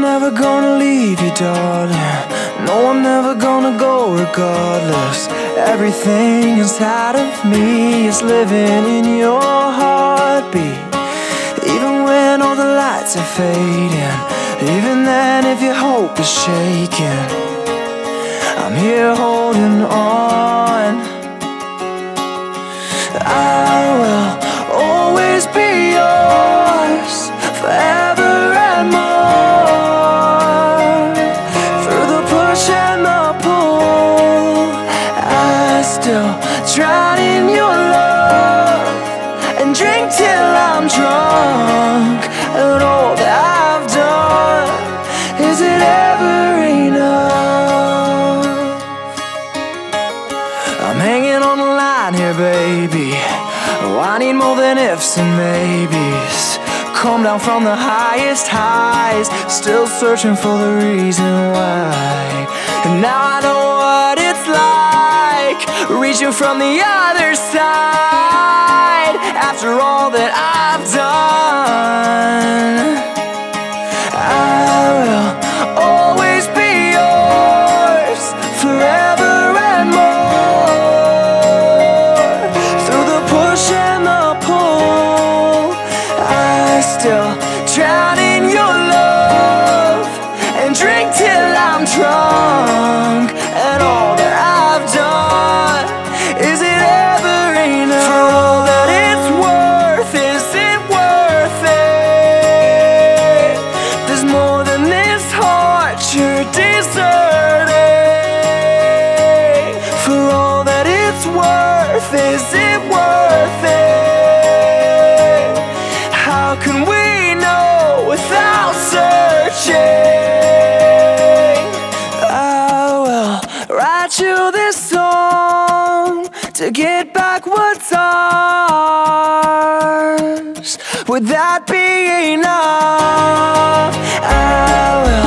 never gonna leave you, darling. No, I'm never gonna go regardless. Everything inside of me is living in your heartbeat. Even when all the lights are fading, even then if your hope is shaking, I'm here holding on. I will always be yours, forever and more. Through the push and the pull, I still drown in your love and drink till I'm drunk. And all that I've done, is it ever enough? I'm hanging on the line here, baby. Oh, I need more than ifs and maybes. Come down from the highest highs, still searching for the reason why. And now I know what it's like, reaching from the other side. After all that I've done, I will always be yours, forever and more. Through the push and the pull, I still drown in your love and drink till I'm drunk. And all that I've done, is it ever enough? For all that it's worth, is it worth it? There's more than this heart you're deserting. For all that it's worth, is it worth it? How can we know without searching? I will write you this song to get back what's ours. Would that be enough? I will